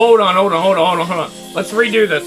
Hold on. Let's redo this.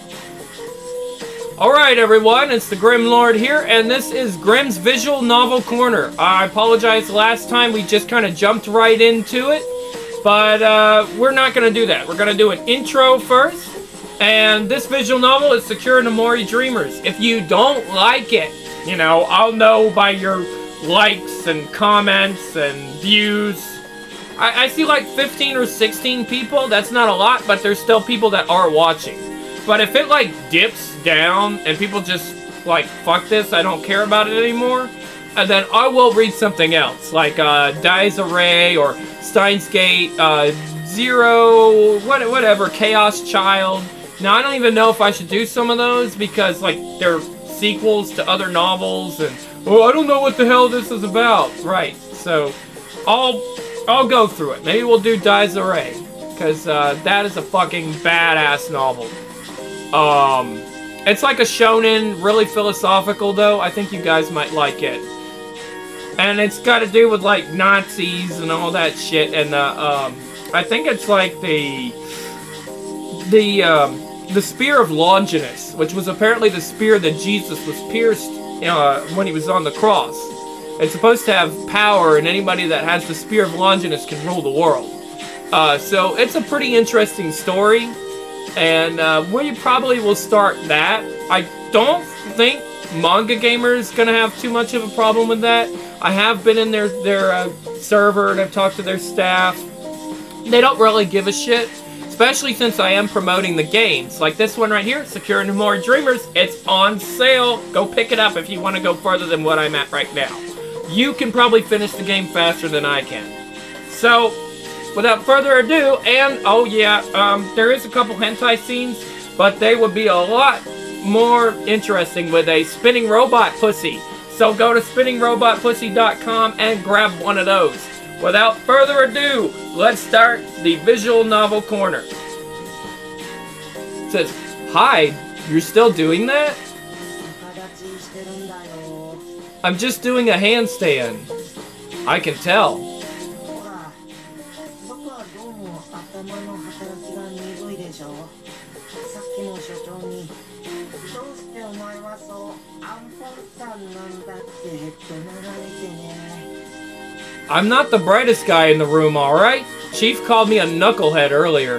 Alright everyone, it's the Grim Lord here, and this is Grim's Visual Novel Corner. I apologize, last time we just kind of jumped right into it, but we're not going to do that. We're going to do an intro first, and this visual novel is Sakura no Mori Dreamers. If you don't like it, you know, I'll know by your likes and comments and views. I see like 15 or 16 people. That's not a lot, but there's still people that are watching. But if it like dips down and people just like, fuck this, I don't care about it anymore, and then I will read something else, like Dies Array or Steins Gate, Zero, whatever, Chaos Child. Now I don't even know if I should do some of those because like they're sequels to other novels, and I don't know what the hell this is about. Right, so I'll go through it. Maybe we'll do Dies Array, because that is a fucking badass novel. It's like a shonen, really philosophical though. I think you guys might like it. And it's got to do with like Nazis and all that shit, and I think it's like the spear of Longinus, which was apparently the spear that Jesus was pierced when he was on the cross. It's supposed to have power, and anybody that has the spear of Longinus can rule the world. So it's a pretty interesting story. And we probably will start that. I don't think Manga Gamer is going to have too much of a problem with that. I have been in their server and I've talked to their staff. They don't really give a shit, especially since I am promoting the games. Like this one right here, Sakura no Mori Dreamers. It's on sale. Go pick it up if you want to go further than what I'm at right now. You can probably finish the game faster than I can. So, without further ado, and oh yeah, there is a couple hentai scenes, but they would be a lot more interesting with a spinning robot pussy. So go to spinningrobotpussy.com and grab one of those. Without further ado, let's start the visual novel corner. It says, hi, you're still doing that? I'm just doing a handstand. I can tell. I'm not the brightest guy in the room, alright? Chief called me a knucklehead earlier.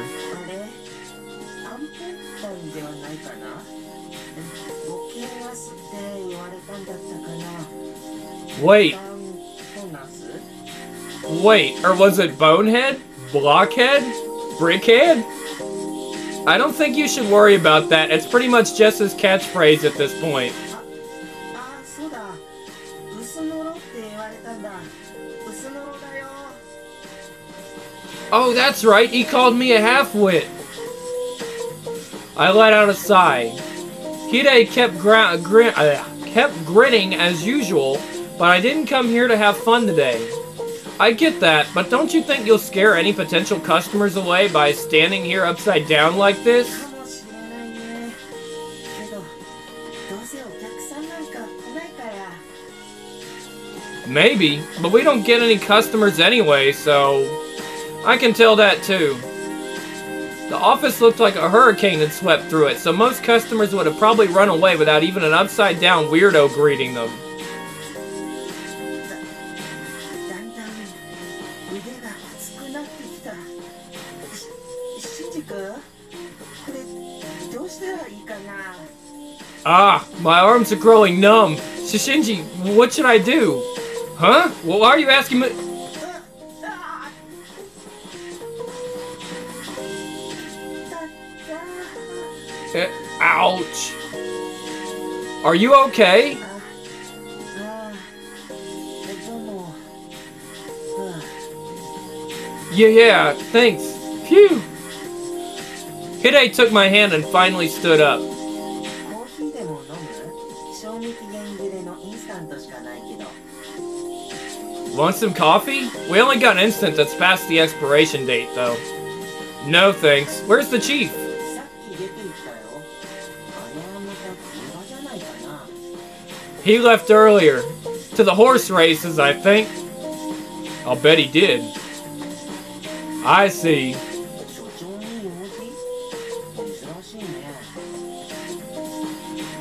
Wait, or was it Bonehead? Blockhead? Brickhead? I don't think you should worry about that. It's pretty much just his catchphrase at this point. Oh, that's right. He called me a half-wit. I let out a sigh. Hide kept grinning as usual, but I didn't come here to have fun today. I get that, but don't you think you'll scare any potential customers away by standing here upside down like this? Maybe, but we don't get any customers anyway, so I can tell that too. The office looked like a hurricane had swept through it, so most customers would have probably run away without even an upside down weirdo greeting them. Ah, my arms are growing numb. Shishinji, what should I do? Huh? Well, why are you asking me? Ouch. Are you okay? Yeah, thanks. Phew. Hide took my hand and finally stood up. Want some coffee? We only got an instant that's past the expiration date, though. No thanks. Where's the chief? He left earlier. To the horse races, I think. I'll bet he did. I see.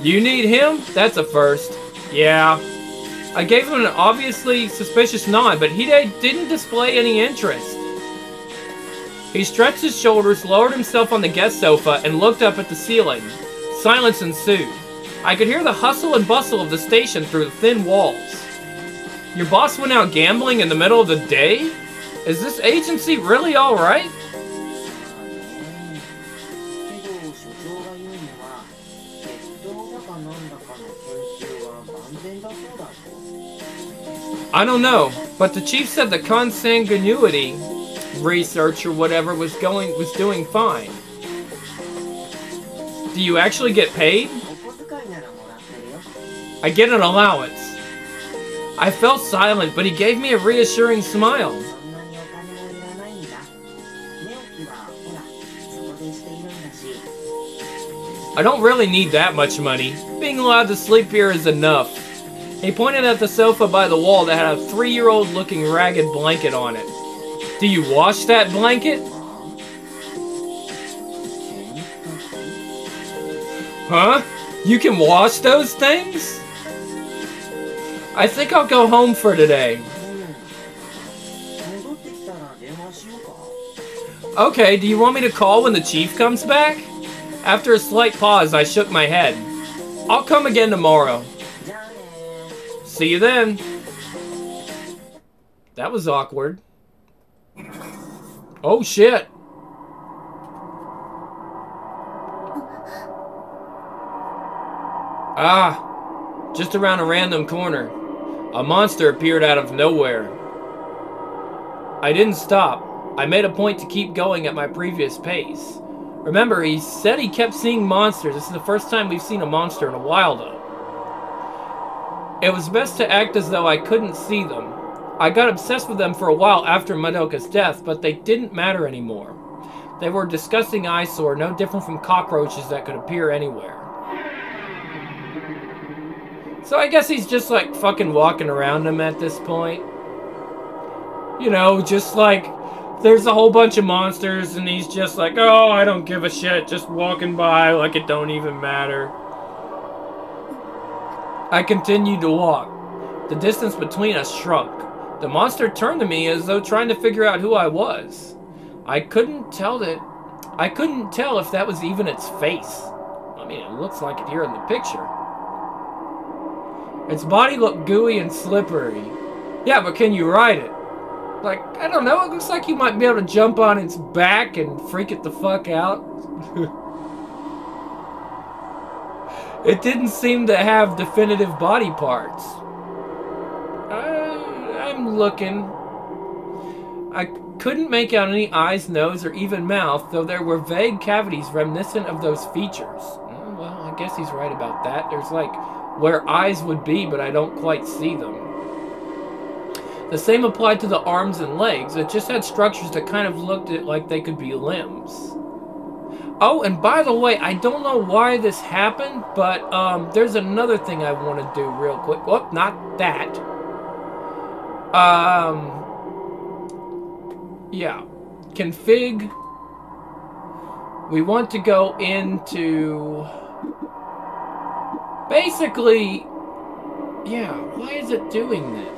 You need him? That's a first. Yeah. I gave him an obviously suspicious nod, but he didn't display any interest. He stretched his shoulders, lowered himself on the guest sofa, and looked up at the ceiling. Silence ensued. I could hear the hustle and bustle of the station through the thin walls. Your boss went out gambling in the middle of the day? Is this agency really alright? I don't know, but the chief said the consanguinity research or whatever was doing fine. Do you actually get paid? I get an allowance. I fell silent, but he gave me a reassuring smile. I don't really need that much money. Being allowed to sleep here is enough. He pointed at the sofa by the wall that had a 3-year-old looking ragged blanket on it. Do you wash that blanket? Huh? You can wash those things? I think I'll go home for today. Okay, do you want me to call when the chief comes back? After a slight pause, I shook my head. I'll come again tomorrow. See you then. That was awkward. Oh shit. Ah, just around a random corner. A monster appeared out of nowhere. I didn't stop. I made a point to keep going at my previous pace. Remember, he said he kept seeing monsters. This is the first time we've seen a monster in a while, though. It was best to act as though I couldn't see them. I got obsessed with them for a while after Madoka's death, but they didn't matter anymore. They were a disgusting eyesore, no different from cockroaches that could appear anywhere. So I guess he's just like fucking walking around them at this point. You know, just like there's a whole bunch of monsters and he's just like, oh, I don't give a shit, just walking by like it don't even matter. I continued to walk. The distance between us shrunk. The monster turned to me as though trying to figure out who I was. I couldn't tell if that was even its face. I mean, it looks like it here in the picture. Its body looked gooey and slippery. Yeah, but can you ride it? Like, I don't know, it looks like you might be able to jump on its back and freak it the fuck out. It didn't seem to have definitive body parts. I'm looking. I couldn't make out any eyes, nose, or even mouth, though there were vague cavities reminiscent of those features. Well, I guess he's right about that. There's like where eyes would be, but I don't quite see them. The same applied to the arms and legs. It just had structures that kind of looked like they could be limbs. Oh, and by the way, I don't know why this happened, but there's another thing I want to do real quick. Oh, not that. Yeah. Config. We want to go into... Basically... Yeah, why is it doing this?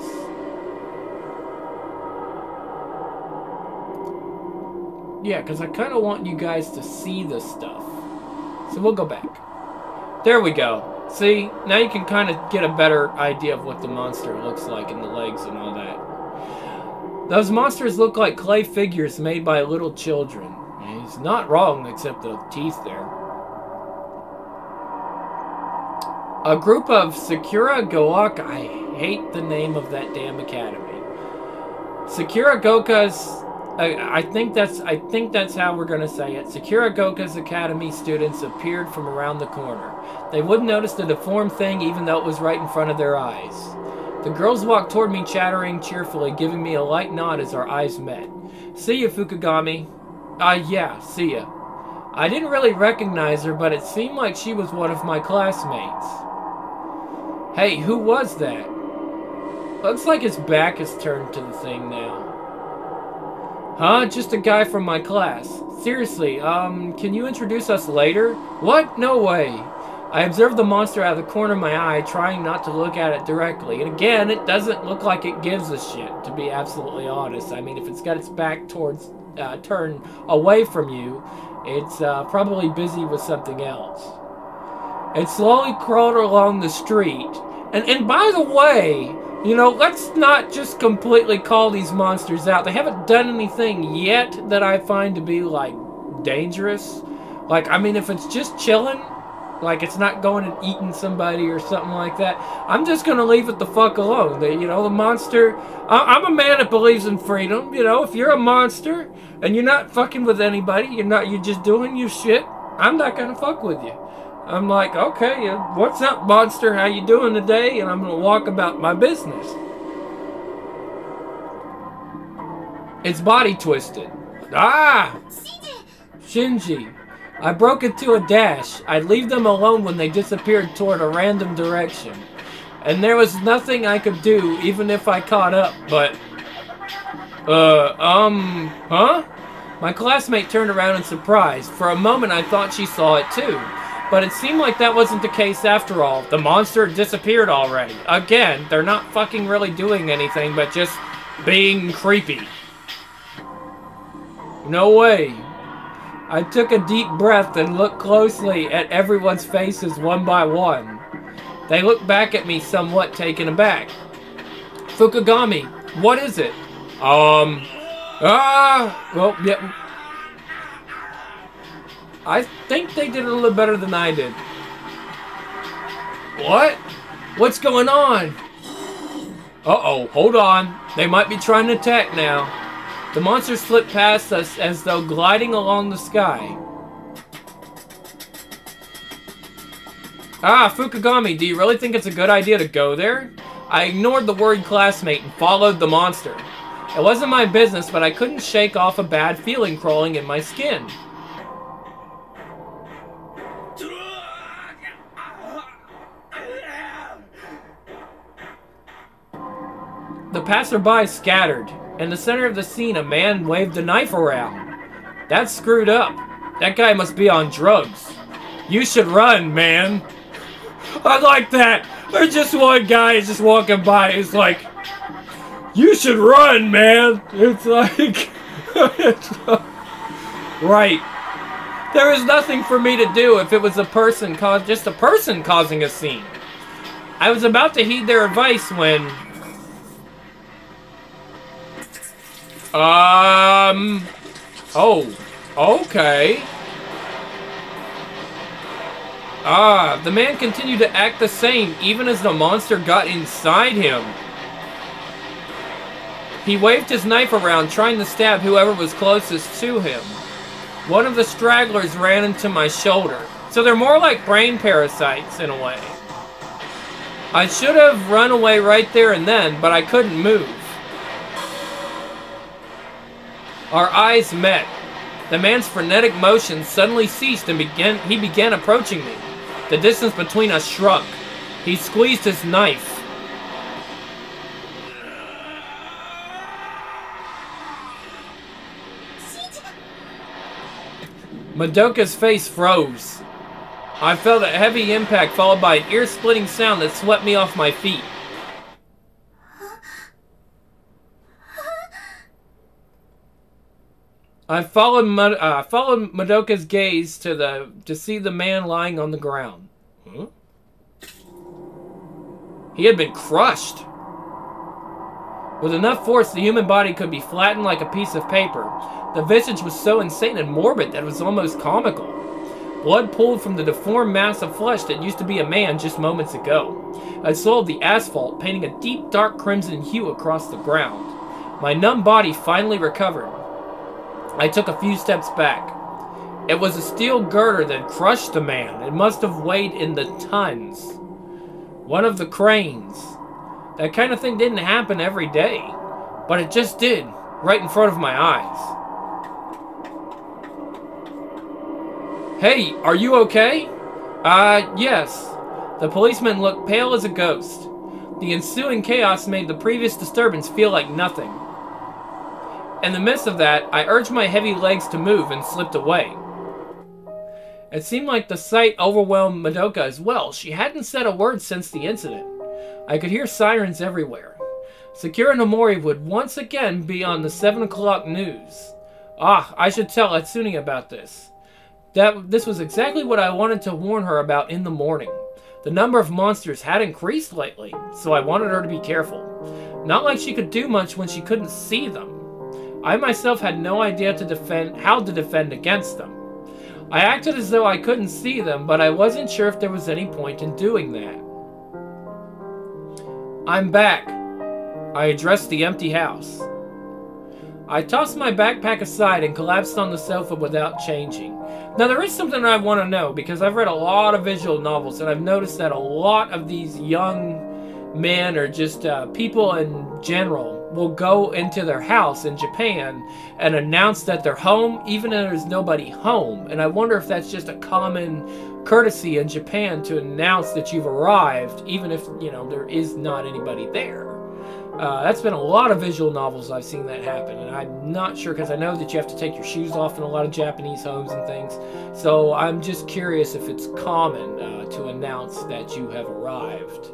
Yeah, because I kind of want you guys to see this stuff. So we'll go back. There we go. See? Now you can kind of get a better idea of what the monster looks like and the legs and all that. Those monsters look like clay figures made by little children. He's not wrong, except the teeth there. A group of Sakura Goaka... I hate the name of that damn academy. Sakura Goka's... I think that's how we're gonna say it. Sakuragoka's Academy students appeared from around the corner. They wouldn't notice the deformed thing even though it was right in front of their eyes. The girls walked toward me chattering cheerfully, giving me a light nod as our eyes met. See ya, Fukugami. Yeah, see ya. I didn't really recognize her, but it seemed like she was one of my classmates. Hey, who was that? Looks like his back is turned to the thing now. Huh? Just a guy from my class. Seriously, can you introduce us later? What? No way. I observed the monster out of the corner of my eye, trying not to look at it directly. And again, it doesn't look like it gives a shit, to be absolutely honest. I mean, if it's got its back towards, turned away from you, it's probably busy with something else. It slowly crawled along the street. And by the way, you know, let's not just completely call these monsters out. They haven't done anything yet that I find to be, like, dangerous. Like, I mean, if it's just chilling, like it's not going and eating somebody or something like that, I'm just going to leave it the fuck alone. You know, the monster, I'm a man that believes in freedom. You know, if you're a monster and you're not fucking with anybody, you're just doing your shit, I'm not going to fuck with you. I'm like, okay, what's up, monster? How you doing today? And I'm going to walk about my business. Its body twisted. Ah! Shinji. I broke into a dash. I'd leave them alone when they disappeared toward a random direction. And there was nothing I could do, even if I caught up, but... huh? My classmate turned around in surprise. For a moment I thought she saw it too. But it seemed like that wasn't the case after all. The monster disappeared already. Again, they're not fucking really doing anything, but just being creepy. No way. I took a deep breath and looked closely at everyone's faces one by one. They looked back at me somewhat taken aback. Fukugami, what is it? Well, yeah. I think they did a little better than I did. What? What's going on? Uh-oh, hold on. They might be trying to attack now. The monster slipped past us as though gliding along the sky. Ah, Fukugami, do you really think it's a good idea to go there? I ignored the worried classmate and followed the monster. It wasn't my business, but I couldn't shake off a bad feeling crawling in my skin. The passerby scattered. In the center of the scene, a man waved a knife around. That's screwed up. That guy must be on drugs. You should run, man. I like that. There's just one guy just walking by. He's like, you should run, man. It's like, right. There was nothing for me to do if it was just a person causing a scene. I was about to heed their advice when... Oh, okay. The man continued to act the same even as the monster got inside him. He waved his knife around, trying to stab whoever was closest to him. One of the stragglers ran into my shoulder. So they're more like brain parasites in a way. I should have run away right there and then, but I couldn't move. Our eyes met. The man's frenetic motion suddenly ceased and he began approaching me. The distance between us shrunk. He squeezed his knife. Madoka's face froze. I felt a heavy impact followed by an ear-splitting sound that swept me off my feet. I followed Madoka's gaze to see the man lying on the ground. Huh? He had been crushed. With enough force, the human body could be flattened like a piece of paper. The visage was so insane and morbid that it was almost comical. Blood pooled from the deformed mass of flesh that used to be a man just moments ago. I soiled the asphalt, painting a deep, dark crimson hue across the ground. My numb body finally recovered. I took a few steps back. It was a steel girder that crushed the man. It must have weighed in the tons. One of the cranes. That kind of thing didn't happen every day, but it just did, right in front of my eyes. Hey, are you okay? Yes. The policeman looked pale as a ghost. The ensuing chaos made the previous disturbance feel like nothing. In the midst of that, I urged my heavy legs to move and slipped away. It seemed like the sight overwhelmed Madoka as well. She hadn't said a word since the incident. I could hear sirens everywhere. Sakura Nomori would once again be on the 7 o'clock news. Ah, I should tell Hatsune about this. This was exactly what I wanted to warn her about in the morning. The number of monsters had increased lately, so I wanted her to be careful. Not like she could do much when she couldn't see them. I myself had no idea how to defend against them. I acted as though I couldn't see them, but I wasn't sure if there was any point in doing that. I'm back. I addressed the empty house. I tossed my backpack aside and collapsed on the sofa without changing. Now there is something I want to know, because I've read a lot of visual novels, and I've noticed that a lot of these young men, or just people in general, will go into their house in Japan and announce that they're home, even if there's nobody home. And I wonder if that's just a common courtesy in Japan to announce that you've arrived, even if, you know, there is not anybody there. That's been a lot of visual novels I've seen that happen, and I'm not sure, because I know that you have to take your shoes off in a lot of Japanese homes and things. So I'm just curious if it's common to announce that you have arrived.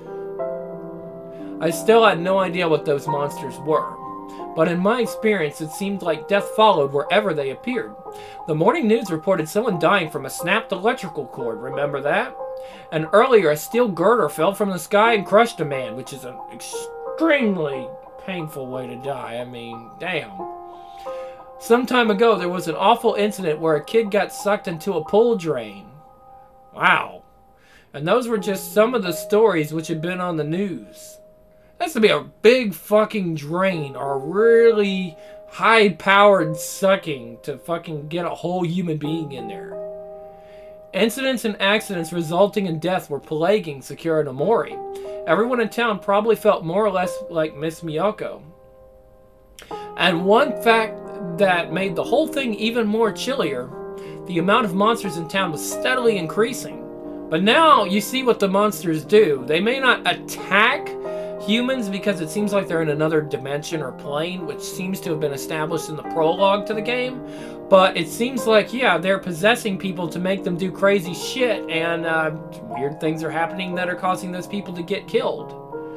I still had no idea what those monsters were, but in my experience it seemed like death followed wherever they appeared. The morning news reported someone dying from a snapped electrical cord, remember that? And earlier a steel girder fell from the sky and crushed a man, which is an extremely painful way to die. I mean, damn. Some time ago there was an awful incident where a kid got sucked into a pool drain. Wow. And those were just some of the stories which had been on the news. Has to be a big fucking drain or really high-powered sucking to fucking get a whole human being in there. Incidents and accidents resulting in death were plaguing Sakura Nomori. Everyone in town probably felt more or less like Miss Miyako. And one fact that made the whole thing even more chillier, the amount of monsters in town was steadily increasing. But now you see what the monsters do. They may not attack humans because it seems like they're in another dimension or plane, which seems to have been established in the prologue to the game. But it seems like, yeah, they're possessing people to make them do crazy shit, and weird things are happening that are causing those people to get killed.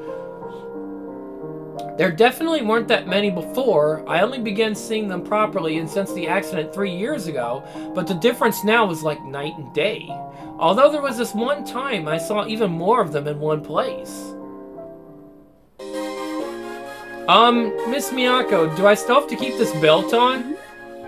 There definitely weren't that many before. I only began seeing them properly and since the accident 3 years ago, but the difference now was like night and day. Although there was this one time I saw even more of them in one place. Miss Miyako, do I still have to keep this belt on?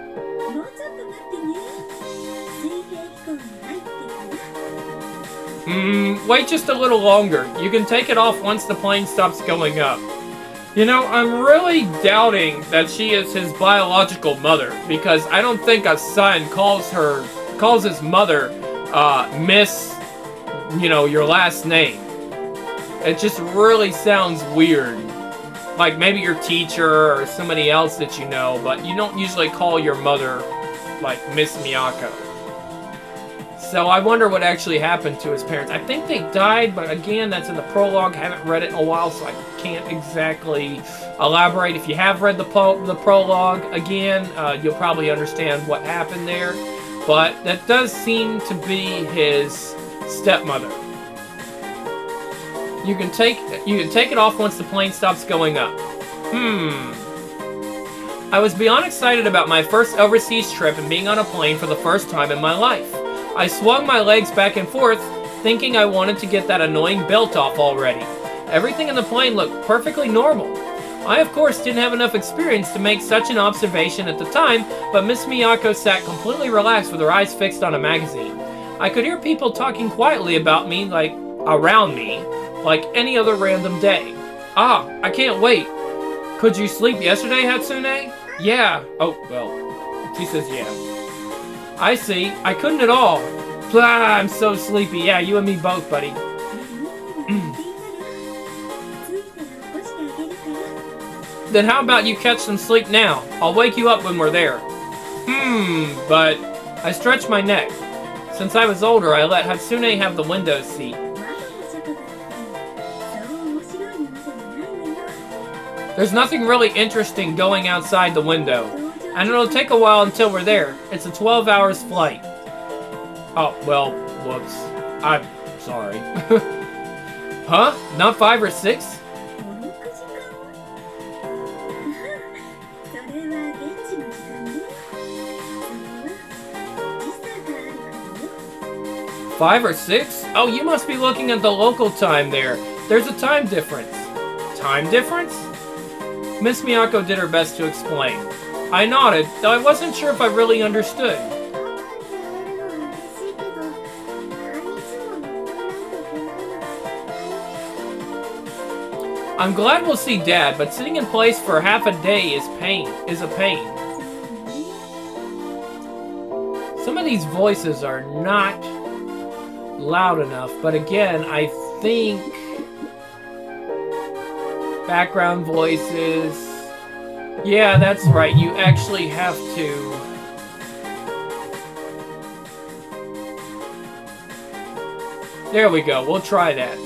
Wait just a little longer. You can take it off once the plane stops going up. You know, I'm really doubting that she is his biological mother, because I don't think a son calls his mother, Miss, you know, your last name. It just really sounds weird. Like maybe your teacher or somebody else that you know, but you don't usually call your mother, like, Miss Miyako. So I wonder what actually happened to his parents. I think they died, but again, that's in the prologue. I haven't read it in a while, so I can't exactly elaborate. If you have read the prologue, again, you'll probably understand what happened there. But that does seem to be his stepmother. You can take it off once the plane stops going up. I was beyond excited about my first overseas trip and being on a plane for the first time in my life. I swung my legs back and forth, thinking I wanted to get that annoying belt off already. Everything in the plane looked perfectly normal. I, of course, didn't have enough experience to make such an observation at the time, but Miss Miyako sat completely relaxed with her eyes fixed on a magazine. I could hear people talking quietly about me, like, around me, like any other random day. Ah, I can't wait. Could you sleep yesterday, Hatsune? Yeah. Oh, well, he says yeah. I see. I couldn't at all. Blah, I'm so sleepy. Yeah, you and me both, buddy. Then how about you catch some sleep now? I'll wake you up when we're there. But I stretched my neck. Since I was older, I let Hatsune have the window seat. There's nothing really interesting going outside the window, and it'll take a while until we're there. It's a 12 hours flight. Oh, well, whoops. I'm sorry. Huh? Not 5 or 6? おみくじかそれは現地の時間ね。それは時差があるからよ。 5 or 6? Oh, you must be looking at the local time there. There's a time difference. Time difference? Miss Miyako did her best to explain. I nodded, though I wasn't sure if I really understood. パパに会えるのは嬉しいけど、半日も乗っていないといけないの。 I'm glad we'll see Dad, but sitting in place for half a day is a pain. そうね。 Some of these voices are not loud enough, but again, I think background voices. Yeah, that's right. You actually have to. There we go. We'll try that.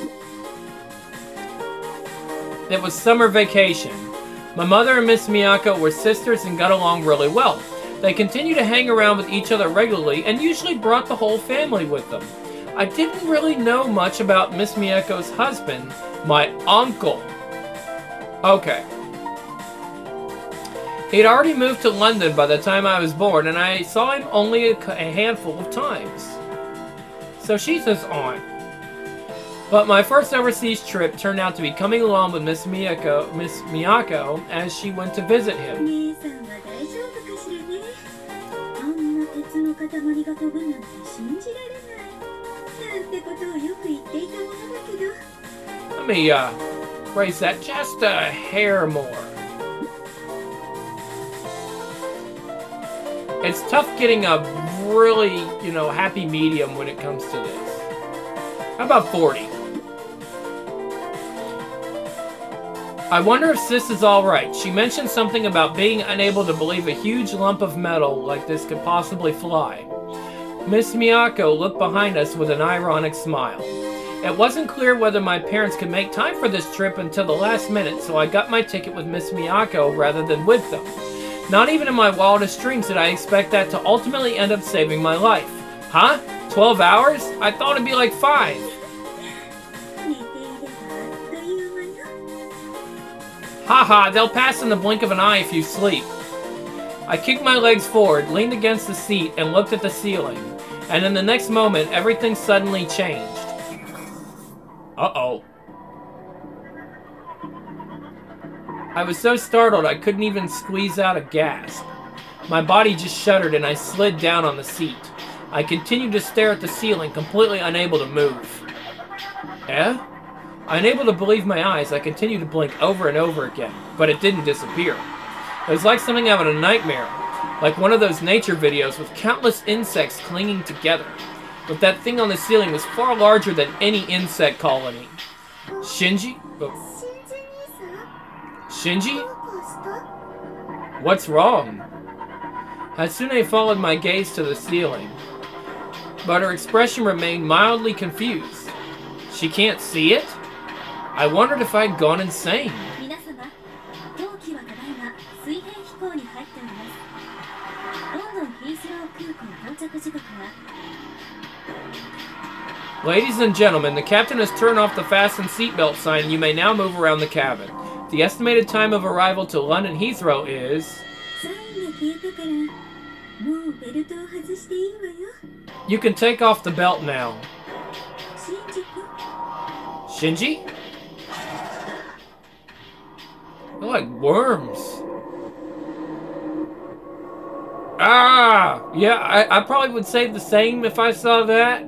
It was summer vacation. My mother and Miss Miyako were sisters and got along really well. They continued to hang around with each other regularly and usually brought the whole family with them. I didn't really know much about Miss Miyako's husband, my uncle. Okay. He'd already moved to London by the time I was born, and I saw him only a handful of times. So she's his aunt. But my first overseas trip turned out to be coming along with Miss Miyako as she went to visit him. 姉さんは大丈夫かしらね。あんな鉄の塊が飛ぶなんて信じられない。なんてことをよく言っていたものだけど。 Let me raise that just a hair more. It's tough getting a really, happy medium when it comes to this. How about 40? I wonder if Sis is alright. She mentioned something about being unable to believe a huge lump of metal like this could possibly fly. Miss Miyako looked behind us with an ironic smile. It wasn't clear whether my parents could make time for this trip until the last minute, so I got my ticket with Miss Miyako rather than with them. Not even in my wildest dreams did I expect that to ultimately end up saving my life. Huh? 12 hours? I thought it'd be like 5. 寝ていればあっという間よ。 Haha, they'll pass in the blink of an eye if you sleep. I kicked my legs forward, leaned against the seat, and looked at the ceiling. And in the next moment, everything suddenly changed. Uh-oh. I was so startled I couldn't even squeeze out a gasp. My body just shuddered and I slid down on the seat. I continued to stare at the ceiling, completely unable to move. Eh? Unable to believe my eyes, I continued to blink over and over again, but it didn't disappear. It was like something out of a nightmare, like one of those nature videos with countless insects clinging together. But that thing on the ceiling was far larger than any insect colony. Shinji? Oh. 真珠兄さん、 Shinji? どうかした？ What's wrong? Hatsune followed my gaze to the ceiling, but her expression remained mildly confused. She can't see it? I wondered if I'd gone insane. 皆様、当機はただいま水平飛行に入っております。ロンドンヒースロー空港到着時刻は Ladies and gentlemen, the captain has turned off the fasten seatbelt sign and you may now move around the cabin. The estimated time of arrival to London Heathrow is... サインが消えたから、もうベルトを外していいわよ。 You can take off the belt now. シンジ君、 Shinji? They're like worms. Ah! Yeah, I probably would say the same if I saw that.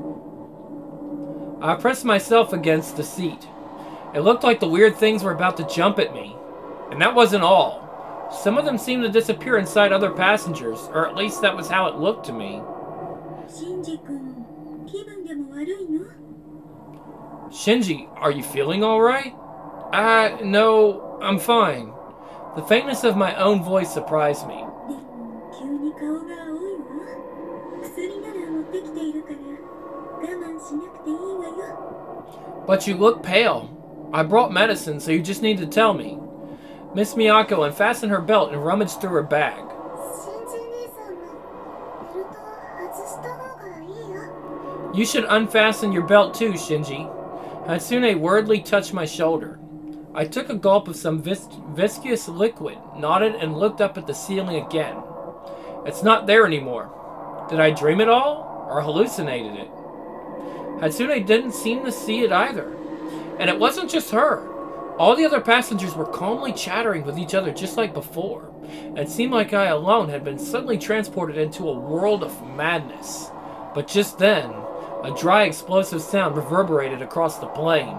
I pressed myself against the seat. It looked like the weird things were about to jump at me. And that wasn't all. Some of them seemed to disappear inside other passengers, or at least that was how it looked to me. シンジ君、気分でも悪いの？ Shinji, are you feeling alright? No, I'm fine. The faintness of my own voice surprised me. でも急に顔が青いわ。薬なら持ってきているから我慢しなくていいわよ。 But you look pale. I brought medicine, so you just need to tell me. Miss Miyako unfastened her belt and rummaged through her bag. シンジ兄さんのベルトを外したわ。 You should unfasten your belt too, Shinji. Hatsune worriedly touched my shoulder. I took a gulp of some viscous liquid, nodded, and looked up at the ceiling again. It's not there anymore. Did I dream it all, or hallucinated it? Hatsune didn't seem to see it either. And it wasn't just her. All the other passengers were calmly chattering with each other just like before. It seemed like I alone had been suddenly transported into a world of madness. But just then, a dry explosive sound reverberated across the plane.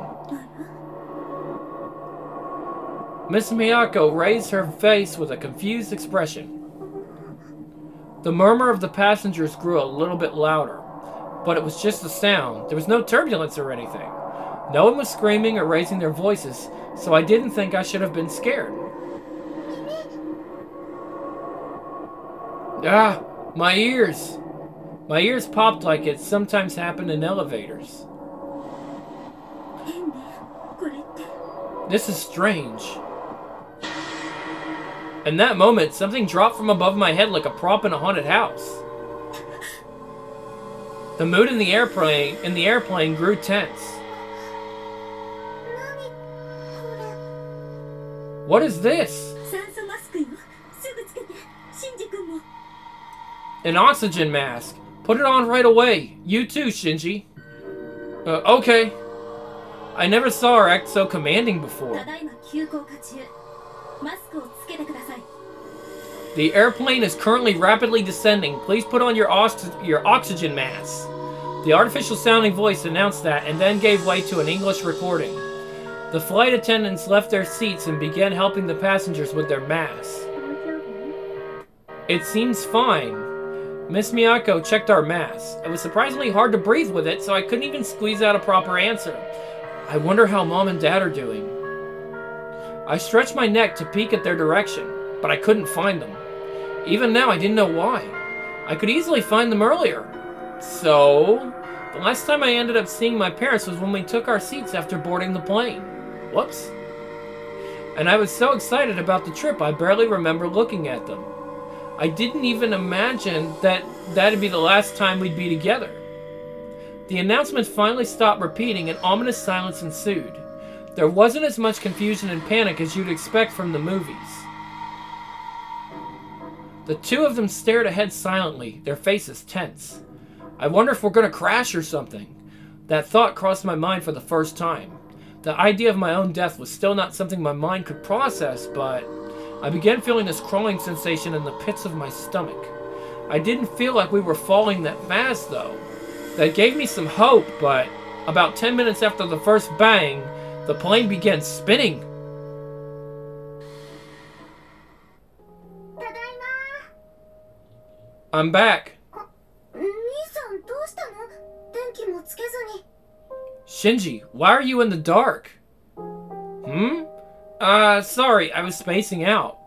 Miss Miyako raised her face with a confused expression. The murmur of the passengers grew a little bit louder, but it was just a sound. There was no turbulence or anything. No one was screaming or raising their voices, so I didn't think I should have been scared. Ah, my ears! My ears popped like it sometimes happened in elevators. This is strange. In that moment, something dropped from above my head like a prop in a haunted house. The mood in the airplane grew tense. What is this? An oxygen mask. Put it on right away. You too, Shinji. Okay. I never saw her act so commanding before. The airplane is currently rapidly descending. Please put on your oxygen mask. The artificial sounding voice announced that and then gave way to an English recording. The flight attendants left their seats and began helping the passengers with their masks. It seems fine. Miss Miyako checked our masks. It was surprisingly hard to breathe with it, so I couldn't even squeeze out a proper answer. I wonder how Mom and Dad are doing. I stretched my neck to peek at their direction, but I couldn't find them. Even now, I didn't know why. I could easily find them earlier. So, the last time I ended up seeing my parents was when we took our seats after boarding the plane. Whoops. And I was so excited about the trip, I barely remember looking at them. I didn't even imagine that that'd be the last time we'd be together. The announcement finally stopped repeating and ominous silence ensued. There wasn't as much confusion and panic as you'd expect from the movies. The two of them stared ahead silently, their faces tense. I wonder if we're gonna crash or something. That thought crossed my mind for the first time. The idea of my own death was still not something my mind could process, but I began feeling this crawling sensation in the pits of my stomach. I didn't feel like we were falling that fast, though. That gave me some hope, but about 10 minutes after the first bang, the plane began spinning. I'm back. Shinji, why are you in the dark? Sorry, I was spacing out.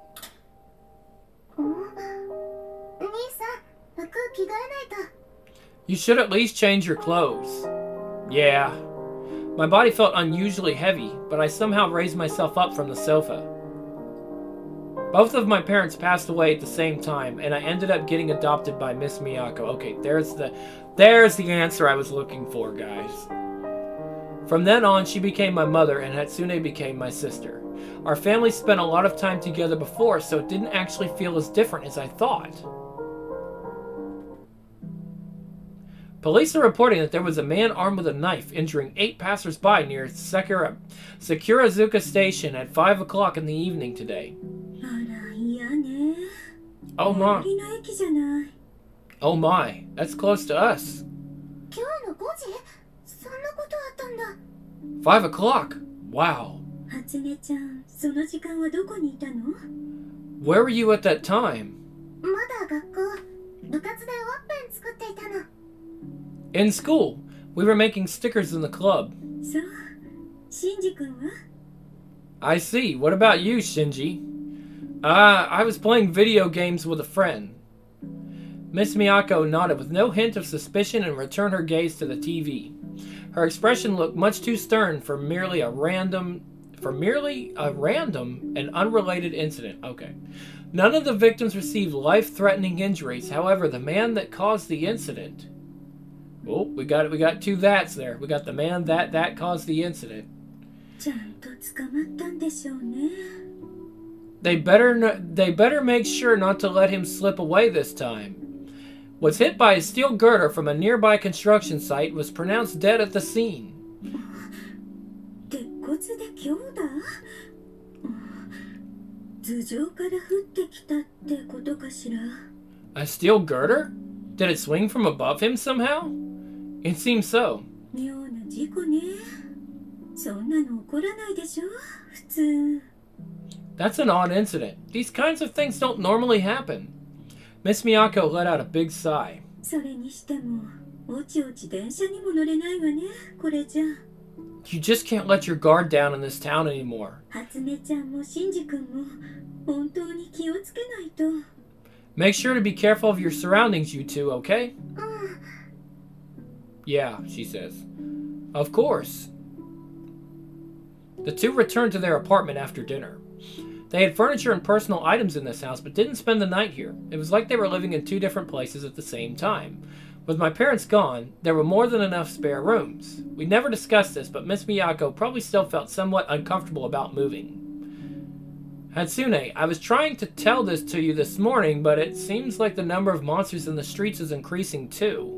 You should at least change your clothes. Yeah. My body felt unusually heavy, but I somehow raised myself up from the sofa. Both of my parents passed away at the same time, and I ended up getting adopted by Miss Miyako. Okay, there's the answer I was looking for, guys. From then on, she became my mother, and Hatsune became my sister. Our family spent a lot of time together before, so it didn't actually feel as different as I thought. Police are reporting that there was a man armed with a knife injuring 8 passers-by near Sakurazuka Station at 5 o'clock in the evening today. Oh my. Oh my, that's close to us. 5 o'clock? Wow. Where were you at that time? In school. We were making stickers in the club. I see. What about you, Shinji? I was playing video games with a friend. Miss Miyako nodded with no hint of suspicion and returned her gaze to the TV. Her expression looked much too stern for merely a random and unrelated incident. Okay. None of the victims received life-threatening injuries. However, the man that caused the incident Oh, we got two that's there. We got the man that caused the incident. ちゃんと捕まったんでしょうね。 They better make sure not to let him slip away this time. Was hit by a steel girder from a nearby construction site, was pronounced dead at the scene. 鉄骨で強打？頭上から降ってきたってことかしら。 A steel girder? Did it swing from above him somehow? It seems so. 妙な事故ね。そんなの起こらないでしょ、普通。 That's an odd incident. These kinds of things don't normally happen. Miss Miyako let out a big sigh. それにしても、おちおち電車にも乗れないわね、これじゃ。 You just can't let your guard down in this town anymore. 初音ちゃんもシンジ君も、本当に気をつけないと。 Make sure to be careful of your surroundings, you two, okay? Yeah, she says. Of course. The two returned to their apartment after dinner. They had furniture and personal items in this house, but didn't spend the night here. It was like they were living in two different places at the same time. With my parents gone, there were more than enough spare rooms. We never discussed this, but Miss Miyako probably still felt somewhat uncomfortable about moving. Hatsune, I was trying to tell this to you this morning, but it seems like the number of monsters in the streets is increasing too.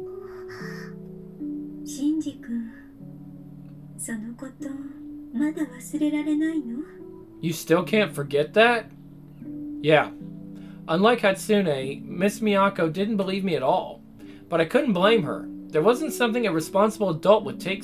シンジ君、そのこと、まだ忘れられないの？ You still can't forget that? Yeah. Unlike Hatsune, Miss Miyako didn't believe me at all. But I couldn't blame her. That wasn't something a responsible adult would take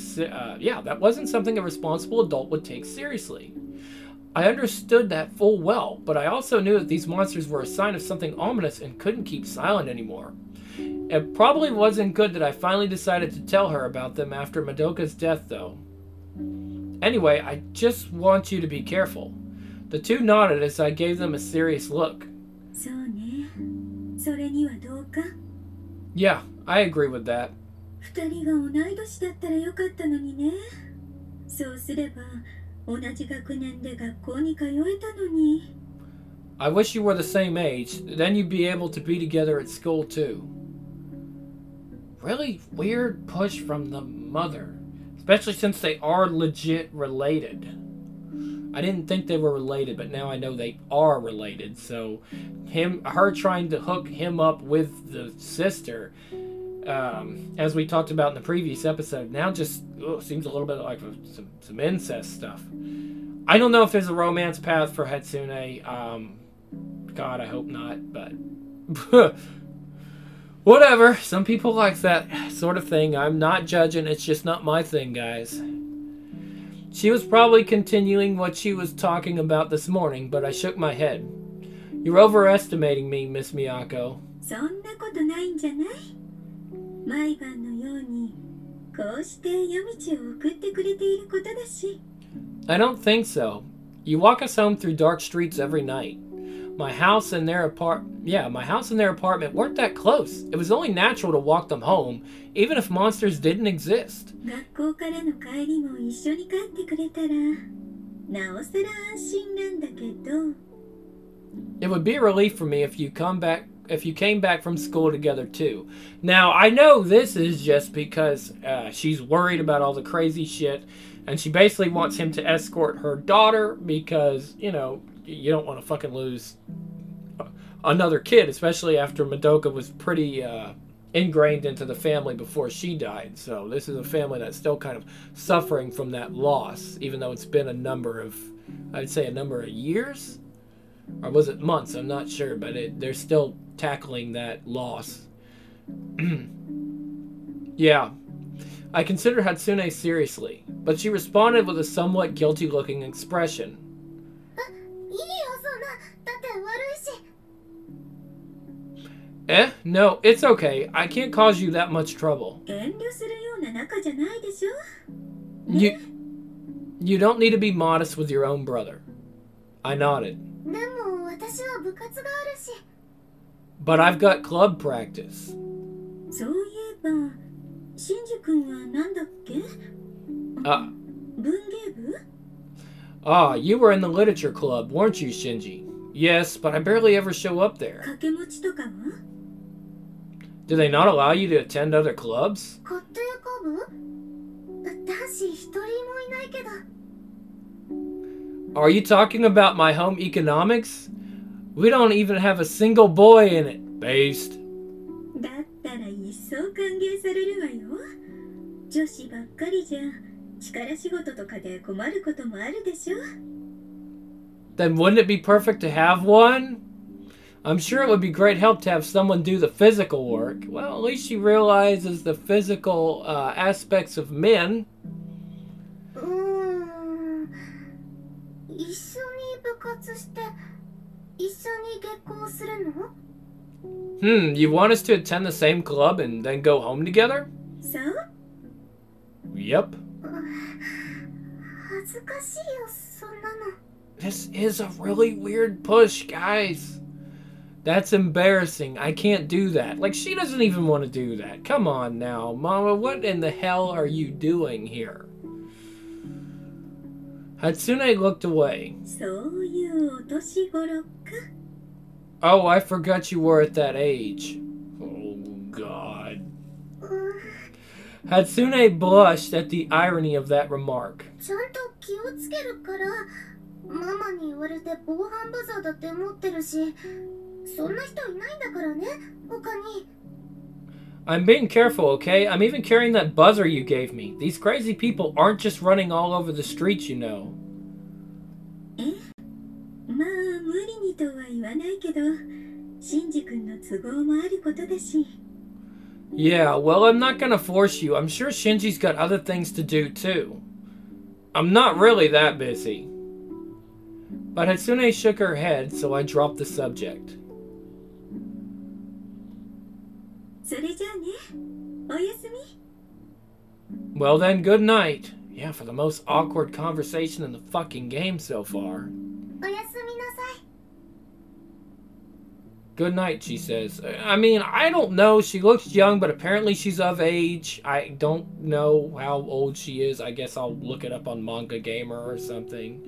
seriously. I understood that full well, but I also knew that these monsters were a sign of something ominous and couldn't keep silent anymore. It probably wasn't good that I finally decided to tell her about them after Madoka's death, though. Anyway, I just want you to be careful. The two nodded as I gave them a serious look. そうね。それにはどうか？ Yeah, I agree with that. 二人が同い年だったらよかったのにね。そうすれば、同じ学年で学校に通えたのに。 I wish you were the same age. Then you'd be able to be together at school too. Really weird push from the mother. Especially since they are legit related. I didn't think they were related, but now I know they are related. So, her trying to hook him up with the sister, as we talked about in the previous episode, now just seems a little bit like some incest stuff. I don't know if there's a romance path for Hatsune. God, I hope not, but whatever. Some people like that sort of thing. I'm not judging. It's just not my thing, guys. She was probably continuing what she was talking about this morning, but I shook my head. You're overestimating me, Miss Miyako. そんなことないんじゃない？毎晩のように、こうして夜道を送ってくれていることだし。 I don't think so. You walk us home through dark streets every night. My house and their apartment weren't that close. It was only natural to walk them home, even if monsters didn't exist. 学校からの帰りも一緒に帰ってくれたら、なおさら安心なんだけど。 It would be a relief for me if you came back from school together too. Now, I know this is just because she's worried about all the crazy shit, and she basically wants him to escort her daughter because, you know, you don't want to fucking lose another kid, especially after Madoka was pretty ingrained into the family before she died. So this is a family that's still kind of suffering from that loss, even though it's been a number of years? Or was it months? I'm not sure, but they're still tackling that loss. Yeah. I considered Hatsune seriously, but she responded with a somewhat guilty-looking expression. No, it's okay. I can't cause you that much trouble. You don't need to be modest with your own brother. I nodded. But I've got club practice. You were in the literature club, weren't you, Shinji? Yes, but I barely ever show up there. Do they not allow you to attend other clubs? 家庭科部？男子一人もいないけど。 Are you talking about my home economics? We don't even have a single boy in it, based. だったら一層歓迎されるわよ。女子ばっかりじゃ力仕事とかで困ることもあるでしょ。 Then wouldn't it be perfect to have one? I'm sure it would be great help to have someone do the physical work. Well, at least she realizes the physical aspects of men. 一緒に部活して一緒に下校するの？ You want us to attend the same club and then go home together? そう？ Yep. 恥ずかしいよ、そんなの。 This is a really weird push, guys. That's embarrassing. I can't do that. Like, she doesn't even want to do that. Come on now, Mama. What in the hell are you doing here? Hatsune looked away. そういうお年頃か。 Oh, I forgot you were at that age. Oh, God. Hatsune blushed at the irony of that remark. ちゃんと気をつけるから、ママに言われて防犯ブザーだって持ってるし、そんな人いないんだからね、他に。 I'm being careful, okay? I'm even carrying that buzzer you gave me. These crazy people aren't just running all over the streets, you know. まあ無理にとは言わないけど、シンジ君の都合もあることだし。 Yeah, well, I'm not gonna force you. I'm sure Shinji's got other things to do, too. I'm not really that busy. But Hatsune shook her head, so I dropped the subject. それじゃあね、おやすみ。 Well then, good night. Yeah, for the most awkward conversation in the fucking game so far. おやすみなさい。 Good night, she says. I mean, I don't know. She looks young, but apparently she's of age. I don't know how old she is. I guess I'll look it up on Manga Gamer or something.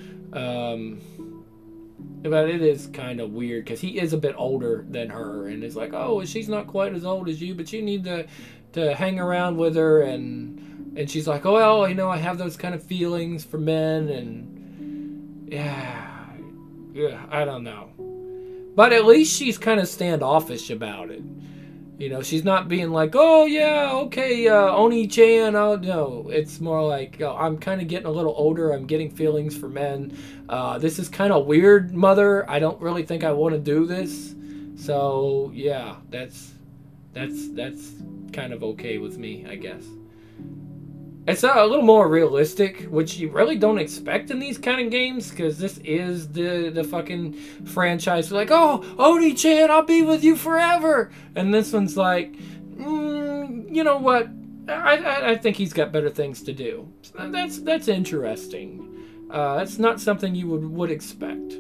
But it is kind of weird because he is a bit older than her, and it's like, oh, she's not quite as old as you, but you need to hang around with her, and she's like, oh, well, you know, I have those kind of feelings for men, and yeah, I don't know. But at least she's kind of standoffish about it. You know, she's not being like, oh, yeah, okay, Oni-chan, oh, no. It's more like, oh, I'm kind of getting a little older. I'm getting feelings for men. This is kind of weird, Mother. I don't really think I want to do this. So, yeah, that's kind of okay with me, I guess. It's a little more realistic, which you really don't expect in these kind of games, because this is the fucking franchise. Like, oh, Oni-chan, I'll be with you forever. And this one's like, you know what? I think he's got better things to do. So that's interesting. That's not something you would expect.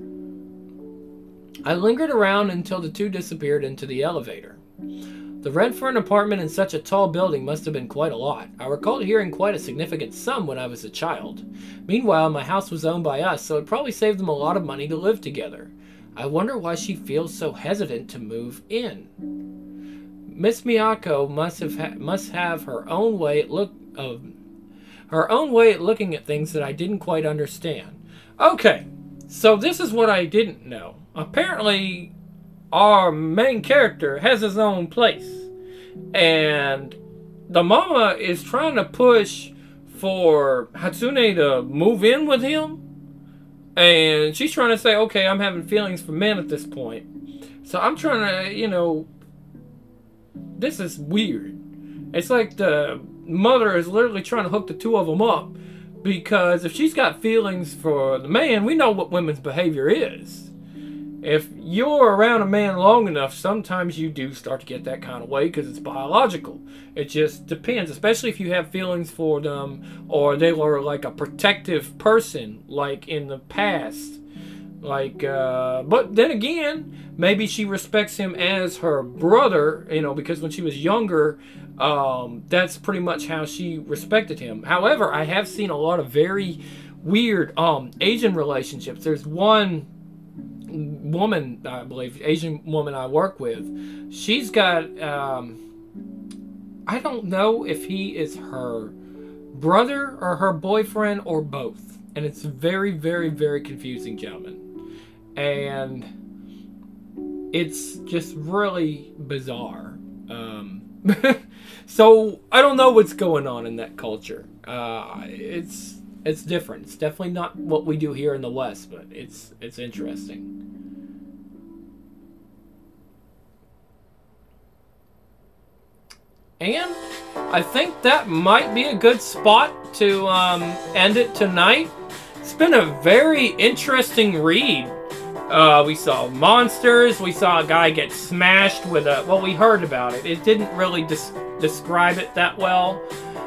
I lingered around until the two disappeared into the elevator. The rent for an apartment in such a tall building must have been quite a lot. I recalled hearing quite a significant sum when I was a child. Meanwhile, my house was owned by us, so it probably saved them a lot of money to live together. I wonder why she feels so hesitant to move in. Miss Miyako must have her own way at looking at things that I didn't quite understand. Okay, so this is what I didn't know. Apparently, our main character has his own place, and the mama is trying to push for Hatsune to move in with him, and she's trying to say, okay, I'm having feelings for men at this point, so I'm trying to, you know, this is weird. It's like the mother is literally trying to hook the two of them up, because if she's got feelings for the man, we know what women's behavior is. If you're around a man long enough, sometimes you do start to get that kind of way because it's biological. It just depends, especially if you have feelings for them or they were like a protective person, like in the past. Like, but then again, maybe she respects him as her brother, you know, because when she was younger, that's pretty much how she respected him. However, I have seen a lot of very weird Asian relationships. There's one woman, I believe, Asian woman I work with, she's got, I don't know if he is her brother or her boyfriend or both. And it's very, very, very confusing, gentlemen. And it's just really bizarre. So I don't know what's going on in that culture. It's different. It's definitely not what we do here in the West, but it's interesting. And I think that might be a good spot to end it tonight. It's been a very interesting read. We saw monsters. We saw a guy get smashed with a... Well, we heard about it. It didn't really describe it that well.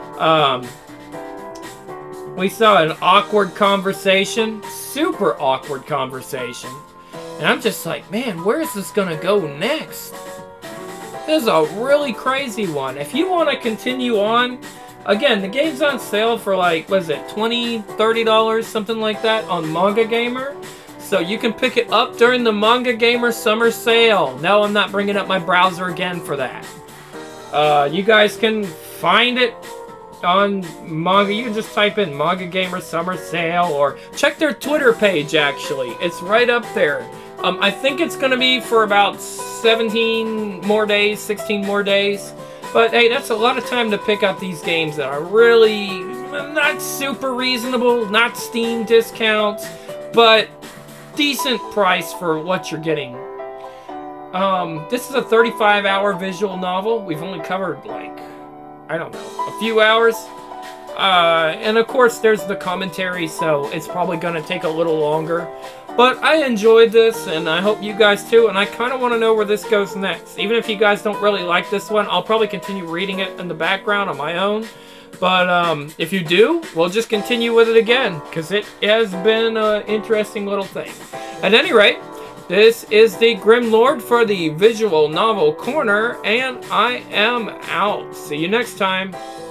We saw an awkward conversation. Super awkward conversation. And I'm just like, man, where is this going to go next? This is a really crazy one. If you want to continue on... Again, the game's on sale for like, what is it, $20, $30, something like that on Manga Gamer. So you can pick it up during the Manga Gamer summer sale. No, I'm not bringing up my browser again for that. You guys can find it on Manga. You can just type in Manga Gamer summer sale or check their Twitter page, actually. It's right up there. I think it's going to be for about 17 more days, 16 more days. But hey, that's a lot of time to pick up these games that are really not super reasonable, not Steam discounts, but decent price for what you're getting. This is a 35-hour visual novel. We've only covered, like, I don't know, a few hours. And of course, there's the commentary, so it's probably going to take a little longer. But I enjoyed this, and I hope you guys too, and I kind of want to know where this goes next. Even if you guys don't really like this one, I'll probably continue reading it in the background on my own. But if you do, we'll just continue with it again, because it has been an interesting little thing. At any rate, this is the Grim Lord for the Visual Novel Corner, and I am out. See you next time.